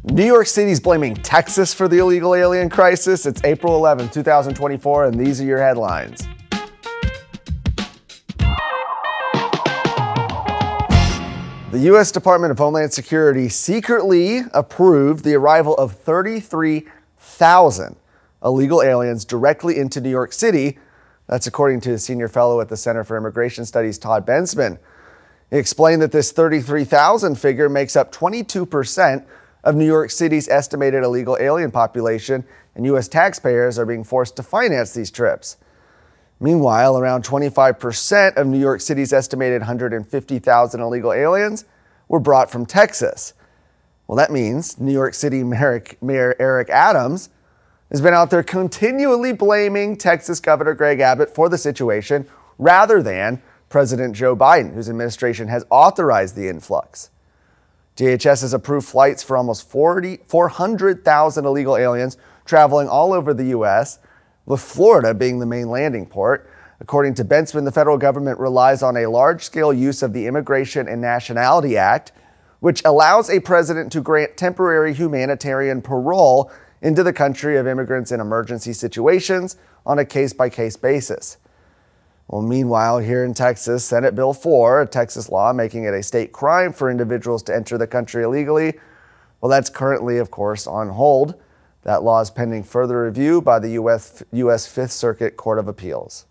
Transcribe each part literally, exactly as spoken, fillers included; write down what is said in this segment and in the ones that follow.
New York City's blaming Texas for the illegal alien crisis. It's April eleventh, twenty twenty-four, and these are your headlines. The U S Department of Homeland Security secretly approved the arrival of thirty-three thousand illegal aliens directly into New York City. That's according to a senior fellow at the Center for Immigration Studies, Todd Bensman. He explained that this thirty-three thousand figure makes up twenty-two percent of New York City's estimated illegal alien population, and U S taxpayers are being forced to finance these trips. Meanwhile, around twenty-five percent of New York City's estimated one hundred fifty thousand illegal aliens were brought from Texas. Well, that means New York City Mayor, Mayor Eric Adams has been out there continually blaming Texas Governor Greg Abbott for the situation rather than President Joe Biden, whose administration has authorized the influx. D H S has approved flights for almost four hundred thousand illegal aliens traveling all over the U S, with Florida being the main landing port. According to Bensman, the federal government relies on a large-scale use of the Immigration and Nationality Act, which allows a president to grant temporary humanitarian parole into the country of immigrants in emergency situations on a case-by-case basis. Well, meanwhile, here in Texas, Senate Bill four, a Texas law making it a state crime for individuals to enter the country illegally, well, that's currently, of course, on hold. That law is pending further review by the U S U S Fifth Circuit Court of Appeals.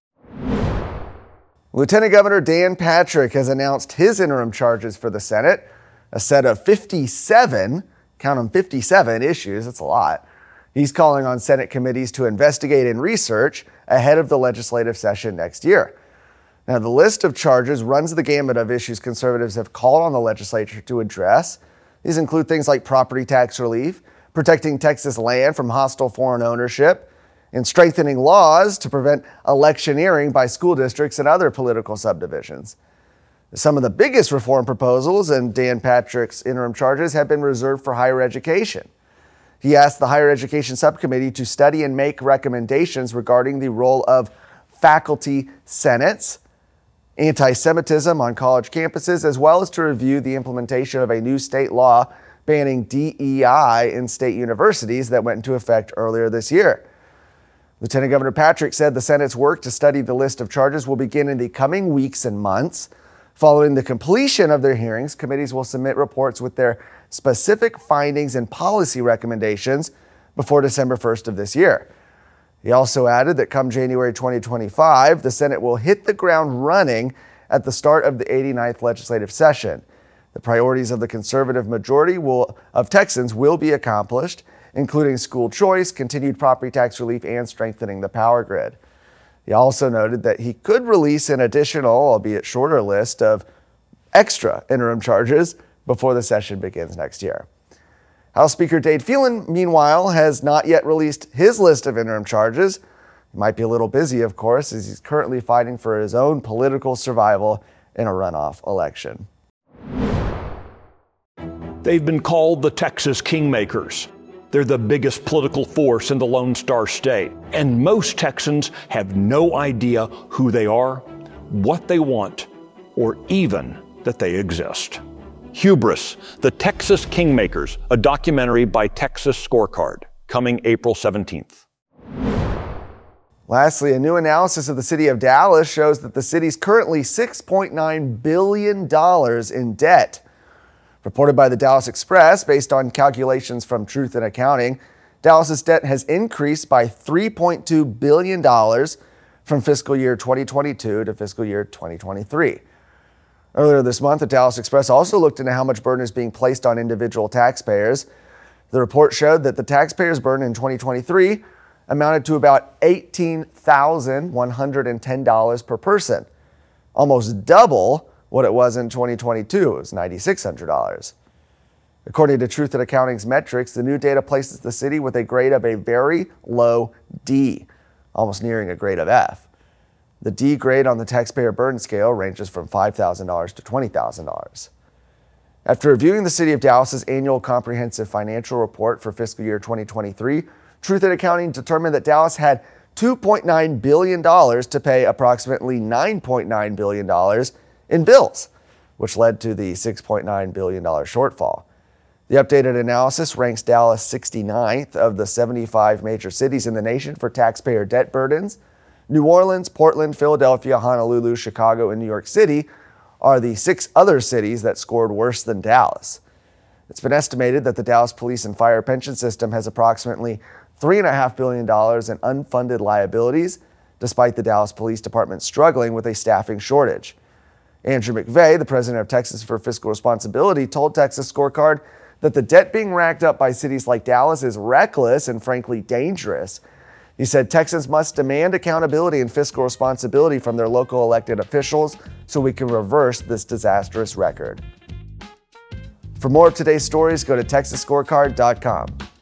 Lieutenant Governor Dan Patrick has announced his interim charges for the Senate, a set of fifty-seven, count them fifty-seven issues, that's a lot. He's calling on Senate committees to investigate and research ahead of the legislative session next year. Now, the list of charges runs the gamut of issues conservatives have called on the legislature to address. These include things like property tax relief, protecting Texas land from hostile foreign ownership, and strengthening laws to prevent electioneering by school districts and other political subdivisions. Some of the biggest reform proposals in Dan Patrick's interim charges have been reserved for higher education. He asked the Higher Education Subcommittee to study and make recommendations regarding the role of faculty senates, anti-Semitism on college campuses, as well as to review the implementation of a new state law banning D E I in state universities that went into effect earlier this year. Lieutenant Governor Patrick said the Senate's work to study the list of charges will begin in the coming weeks and months. Following the completion of their hearings, committees will submit reports with their specific findings and policy recommendations before December first of this year. He also added that come January twenty twenty-five, the Senate will hit the ground running at the start of the eighty-ninth legislative session. The priorities of the conservative majority will, of Texans will be accomplished, including school choice, continued property tax relief, and strengthening the power grid. He also noted that he could release an additional, albeit shorter, list of extra interim charges before the session begins next year. House Speaker Dade Phelan, meanwhile, has not yet released his list of interim charges. He might be a little busy, of course, as he's currently fighting for his own political survival in a runoff election. They've been called the Texas Kingmakers. They're the biggest political force in the Lone Star State, and most Texans have no idea who they are, what they want, or even that they exist. Hubris, the Texas Kingmakers, a documentary by Texas Scorecard, coming April seventeenth. Lastly, a new analysis of the city of Dallas shows that the city's currently six point nine billion dollars in debt. Reported by the Dallas Express, based on calculations from Truth in Accounting, Dallas's debt has increased by three point two billion dollars from fiscal year twenty twenty-two to fiscal year twenty twenty-three. Earlier this month, the Dallas Express also looked into how much burden is being placed on individual taxpayers. The report showed that the taxpayers' burden in twenty twenty-three amounted to about eighteen thousand one hundred ten dollars per person, almost double what it was in twenty twenty-two. It was nine thousand six hundred dollars. According to Truth in Accounting's metrics, the new data places the city with a grade of a very low D, almost nearing a grade of F. The D grade on the taxpayer burden scale ranges from five thousand dollars to twenty thousand dollars. After reviewing the City of Dallas's annual comprehensive financial report for fiscal year twenty twenty-three, Truth in Accounting determined that Dallas had two point nine billion dollars to pay approximately nine point nine billion dollars in bills, which led to the six point nine billion dollars shortfall. The updated analysis ranks Dallas sixty-ninth of the seventy-five major cities in the nation for taxpayer debt burdens. New Orleans, Portland, Philadelphia, Honolulu, Chicago, and New York City are the six other cities that scored worse than Dallas. It's been estimated that the Dallas Police and Fire pension system has approximately three point five billion dollars in unfunded liabilities, despite the Dallas Police Department struggling with a staffing shortage. Andrew McVeigh, the president of Texas for Fiscal Responsibility, told Texas Scorecard that the debt being racked up by cities like Dallas is reckless and frankly dangerous. He said Texans must demand accountability and fiscal responsibility from their local elected officials so we can reverse this disastrous record. For more of today's stories, go to texas scorecard dot com.